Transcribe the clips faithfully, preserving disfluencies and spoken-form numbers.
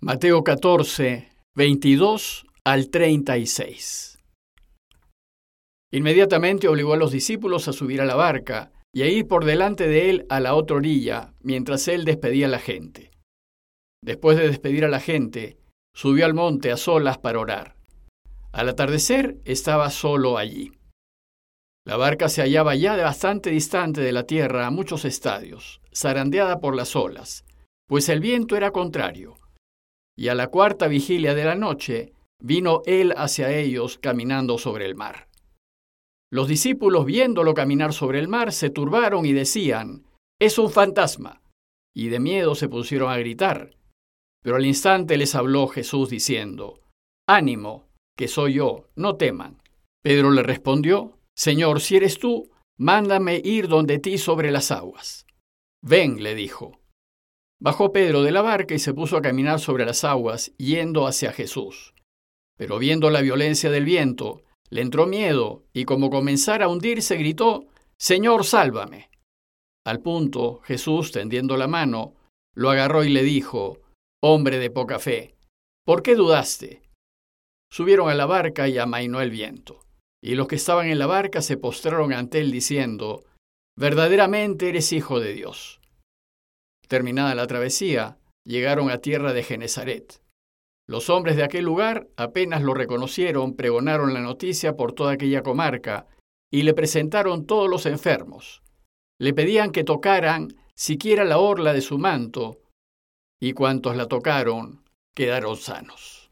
Mateo catorce, veintidós al treinta y seis. Inmediatamente obligó a los discípulos a subir a la barca y a ir por delante de él a la otra orilla, mientras él despedía a la gente. Después de despedir a la gente, subió al monte a solas para orar. Al atardecer estaba solo allí. La barca se hallaba ya bastante distante de la tierra a muchos estadios, zarandeada por las olas, pues el viento era contrario. Y a la cuarta vigilia de la noche vino él hacia ellos caminando sobre el mar. Los discípulos, viéndolo caminar sobre el mar, se turbaron y decían: «Es un fantasma», y de miedo se pusieron a gritar. Pero al instante les habló Jesús diciendo: «Ánimo, que soy yo, no teman». Pedro le respondió: «Señor, si eres tú, mándame ir donde ti sobre las aguas». «Ven», le dijo. Bajó Pedro de la barca y se puso a caminar sobre las aguas, yendo hacia Jesús. Pero viendo la violencia del viento, le entró miedo, y como comenzara a hundirse, gritó: «Señor, sálvame». Al punto, Jesús, tendiendo la mano, lo agarró y le dijo: «Hombre de poca fe, ¿por qué dudaste?». Subieron a la barca y amainó el viento. Y los que estaban en la barca se postraron ante él diciendo: «Verdaderamente eres Hijo de Dios». Terminada la travesía, llegaron a tierra de Genesaret. Los hombres de aquel lugar, apenas lo reconocieron, pregonaron la noticia por toda aquella comarca y le presentaron todos los enfermos. Le pedían que tocaran siquiera la orla de su manto, y cuantos la tocaron quedaron sanos.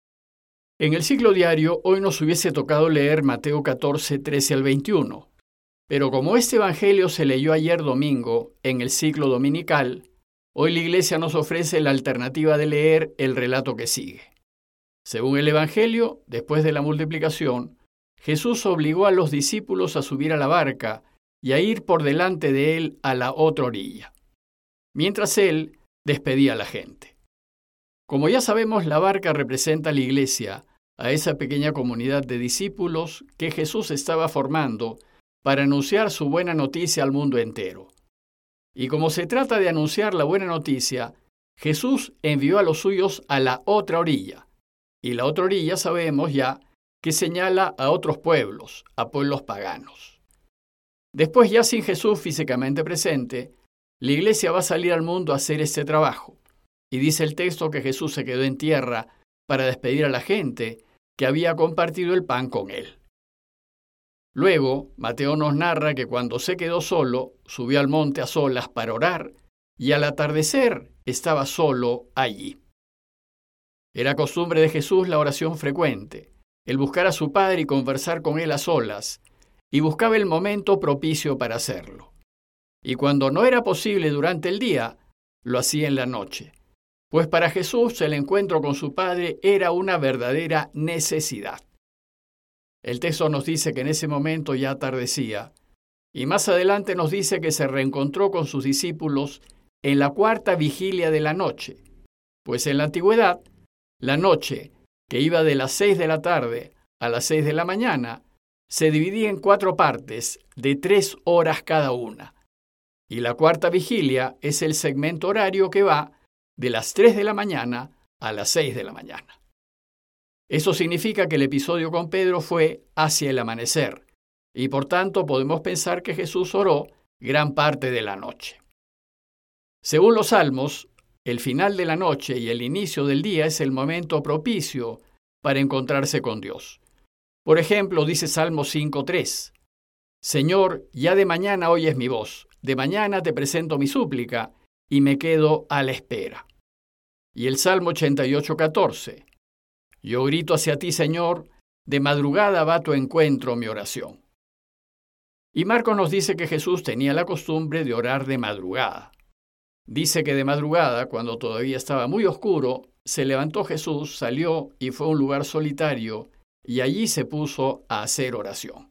En el ciclo diario, hoy nos hubiese tocado leer Mateo catorce, trece al veintiuno. Pero como este evangelio se leyó ayer domingo en el ciclo dominical, hoy la Iglesia nos ofrece la alternativa de leer el relato que sigue. Según el evangelio, después de la multiplicación, Jesús obligó a los discípulos a subir a la barca y a ir por delante de él a la otra orilla, mientras él despedía a la gente. Como ya sabemos, la barca representa a la Iglesia, a esa pequeña comunidad de discípulos que Jesús estaba formando para anunciar su buena noticia al mundo entero. Y como se trata de anunciar la buena noticia, Jesús envió a los suyos a la otra orilla. Y la otra orilla sabemos ya que señala a otros pueblos, a pueblos paganos. Después, ya sin Jesús físicamente presente, la Iglesia va a salir al mundo a hacer este trabajo. Y dice el texto que Jesús se quedó en tierra para despedir a la gente que había compartido el pan con él. Luego, Mateo nos narra que cuando se quedó solo, subió al monte a solas para orar, y al atardecer estaba solo allí. Era costumbre de Jesús la oración frecuente, el buscar a su Padre y conversar con él a solas, y buscaba el momento propicio para hacerlo. Y cuando no era posible durante el día, lo hacía en la noche, pues para Jesús el encuentro con su Padre era una verdadera necesidad. El texto nos dice que en ese momento ya atardecía, y más adelante nos dice que se reencontró con sus discípulos en la cuarta vigilia de la noche, pues en la antigüedad, la noche, que iba de las seis de la tarde a las seis de la mañana, se dividía en cuatro partes de tres horas cada una, y la cuarta vigilia es el segmento horario que va de las tres de la mañana a las seis de la mañana. Eso significa que el episodio con Pedro fue hacia el amanecer, y por tanto podemos pensar que Jesús oró gran parte de la noche. Según los Salmos, el final de la noche y el inicio del día es el momento propicio para encontrarse con Dios. Por ejemplo, dice Salmo cinco tres: «Señor, ya de mañana oyes mi voz, de mañana te presento mi súplica, y me quedo a la espera». Y el Salmo ochenta y ocho catorce: «Yo grito hacia ti, Señor, de madrugada va a tu encuentro mi oración». Y Marcos nos dice que Jesús tenía la costumbre de orar de madrugada. Dice que de madrugada, cuando todavía estaba muy oscuro, se levantó Jesús, salió y fue a un lugar solitario, y allí se puso a hacer oración.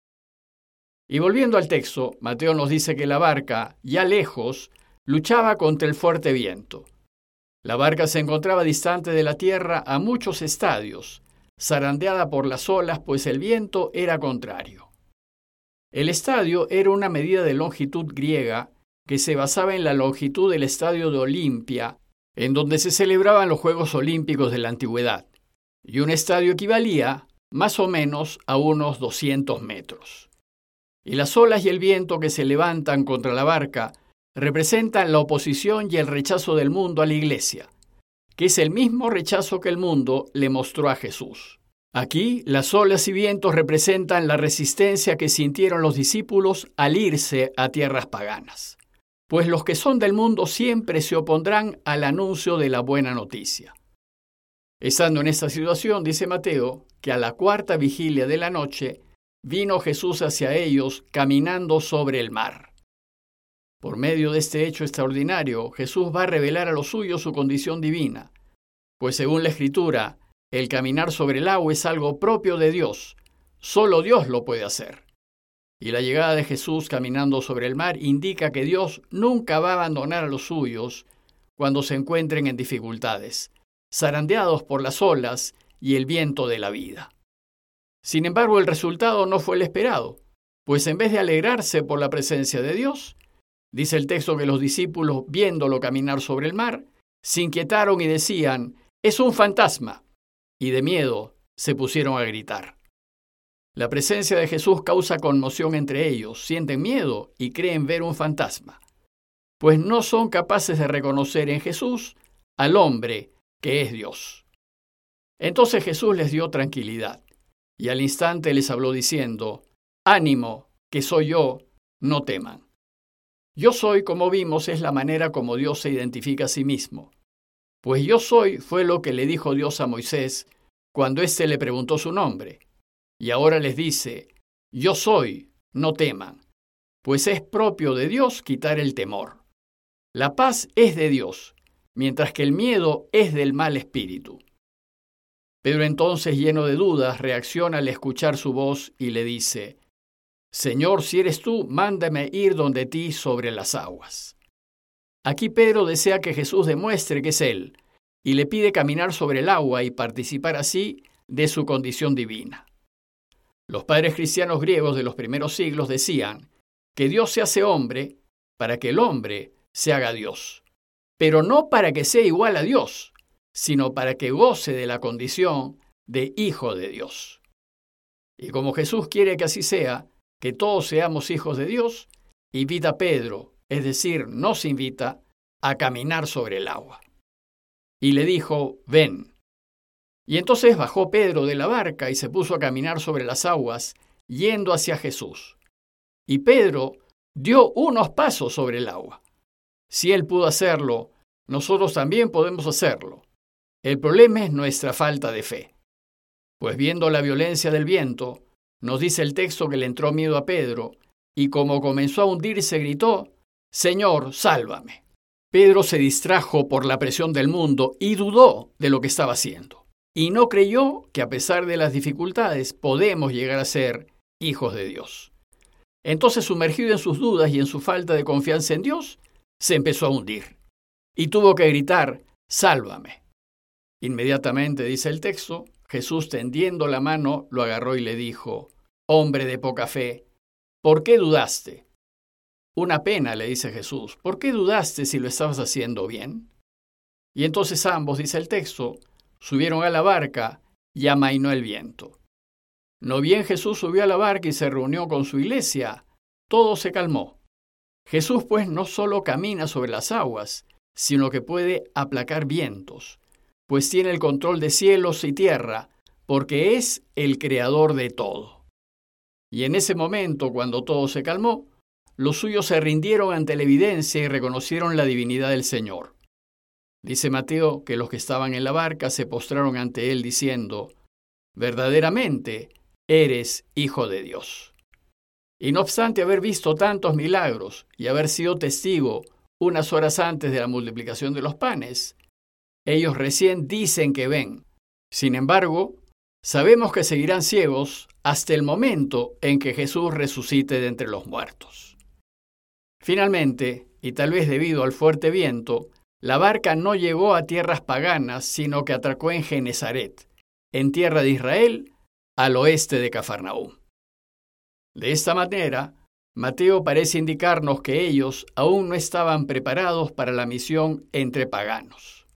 Y volviendo al texto, Mateo nos dice que la barca, ya lejos, luchaba contra el fuerte viento. La barca se encontraba distante de la tierra a muchos estadios, zarandeada por las olas, pues el viento era contrario. El estadio era una medida de longitud griega que se basaba en la longitud del estadio de Olimpia en donde se celebraban los Juegos Olímpicos de la Antigüedad, y un estadio equivalía más o menos a unos doscientos metros. Y las olas y el viento que se levantan contra la barca representan la oposición y el rechazo del mundo a la Iglesia, que es el mismo rechazo que el mundo le mostró a Jesús. Aquí, las olas y vientos representan la resistencia que sintieron los discípulos al irse a tierras paganas, pues los que son del mundo siempre se opondrán al anuncio de la buena noticia. Estando en esta situación, dice Mateo, que a la cuarta vigilia de la noche vino Jesús hacia ellos caminando sobre el mar. Por medio de este hecho extraordinario, Jesús va a revelar a los suyos su condición divina, pues según la Escritura, el caminar sobre el agua es algo propio de Dios. Solo Dios lo puede hacer. Y la llegada de Jesús caminando sobre el mar indica que Dios nunca va a abandonar a los suyos cuando se encuentren en dificultades, zarandeados por las olas y el viento de la vida. Sin embargo, el resultado no fue el esperado, pues en vez de alegrarse por la presencia de Dios, dice el texto que los discípulos, viéndolo caminar sobre el mar, se inquietaron y decían, «Es un fantasma», y de miedo se pusieron a gritar. La presencia de Jesús causa conmoción entre ellos, sienten miedo y creen ver un fantasma, pues no son capaces de reconocer en Jesús al hombre que es Dios. Entonces Jesús les dio tranquilidad, y al instante les habló diciendo, «Ánimo, que soy yo, no teman». Yo soy, como vimos, es la manera como Dios se identifica a sí mismo. Pues yo soy fue lo que le dijo Dios a Moisés cuando éste le preguntó su nombre. Y ahora les dice, yo soy, no teman, pues es propio de Dios quitar el temor. La paz es de Dios, mientras que el miedo es del mal espíritu. Pedro entonces, lleno de dudas, reacciona al escuchar su voz y le dice, Señor, si eres tú, mándame ir donde ti sobre las aguas. Aquí Pedro desea que Jesús demuestre que es Él, y le pide caminar sobre el agua y participar así de su condición divina. Los padres cristianos griegos de los primeros siglos decían que Dios se hace hombre para que el hombre se haga Dios, pero no para que sea igual a Dios, sino para que goce de la condición de hijo de Dios. Y como Jesús quiere que así sea, que todos seamos hijos de Dios, invita a Pedro, es decir, nos invita a caminar sobre el agua. Y le dijo, ven. Y entonces bajó Pedro de la barca y se puso a caminar sobre las aguas, yendo hacia Jesús. Y Pedro dio unos pasos sobre el agua. Si él pudo hacerlo, nosotros también podemos hacerlo. El problema es nuestra falta de fe. Pues viendo la violencia del viento, nos dice el texto que le entró miedo a Pedro, y como comenzó a hundirse, gritó, Señor, sálvame. Pedro se distrajo por la presión del mundo y dudó de lo que estaba haciendo. Y no creyó que a pesar de las dificultades podemos llegar a ser hijos de Dios. Entonces, sumergido en sus dudas y en su falta de confianza en Dios, se empezó a hundir. Y tuvo que gritar, sálvame. Inmediatamente, dice el texto, Jesús, tendiendo la mano, lo agarró y le dijo, hombre de poca fe, ¿por qué dudaste? Una pena, le dice Jesús, ¿por qué dudaste si lo estabas haciendo bien? Y entonces ambos, dice el texto, subieron a la barca y amainó el viento. No bien Jesús subió a la barca y se reunió con su iglesia, todo se calmó. Jesús, pues, no solo camina sobre las aguas, sino que puede aplacar vientos, pues tiene el control de cielos y tierra, porque es el creador de todo. Y en ese momento, cuando todo se calmó, los suyos se rindieron ante la evidencia y reconocieron la divinidad del Señor. Dice Mateo que los que estaban en la barca se postraron ante él diciendo, verdaderamente eres Hijo de Dios. Y no obstante haber visto tantos milagros y haber sido testigo unas horas antes de la multiplicación de los panes, ellos recién dicen que ven. Sin embargo, sabemos que seguirán ciegos hasta el momento en que Jesús resucite de entre los muertos. Finalmente, y tal vez debido al fuerte viento, la barca no llegó a tierras paganas, sino que atracó en Genezaret, en tierra de Israel, al oeste de Cafarnaúm. De esta manera, Mateo parece indicarnos que ellos aún no estaban preparados para la misión entre paganos.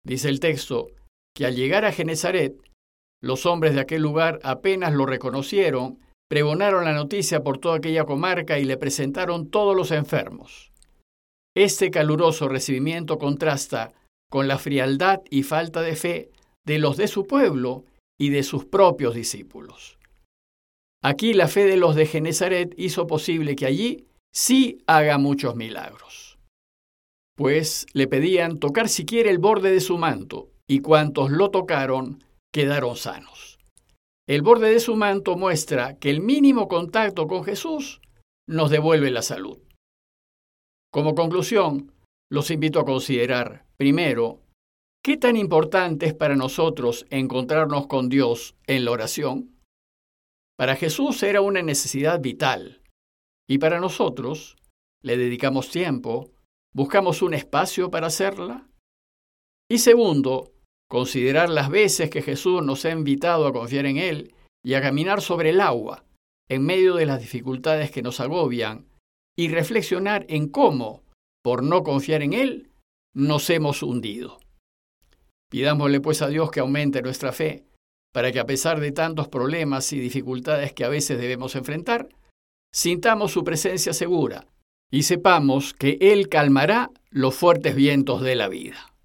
Dice el texto que al llegar a Genezaret, los hombres de aquel lugar apenas lo reconocieron, pregonaron la noticia por toda aquella comarca y le presentaron todos los enfermos. Este caluroso recibimiento contrasta con la frialdad y falta de fe de los de su pueblo y de sus propios discípulos. Aquí la fe de los de Genezaret hizo posible que allí sí haga muchos milagros. Pues le pedían tocar siquiera el borde de su manto, y cuantos lo tocaron quedaron sanos. El borde de su manto muestra que el mínimo contacto con Jesús nos devuelve la salud. Como conclusión, los invito a considerar, primero, ¿qué tan importante es para nosotros encontrarnos con Dios en la oración? Para Jesús era una necesidad vital, y para nosotros, ¿le dedicamos tiempo? ¿Buscamos un espacio para hacerla? Y segundo, considerar las veces que Jesús nos ha invitado a confiar en Él y a caminar sobre el agua, en medio de las dificultades que nos agobian, y reflexionar en cómo, por no confiar en Él, nos hemos hundido. Pidámosle pues a Dios que aumente nuestra fe, para que a pesar de tantos problemas y dificultades que a veces debemos enfrentar, sintamos su presencia segura y sepamos que Él calmará los fuertes vientos de la vida.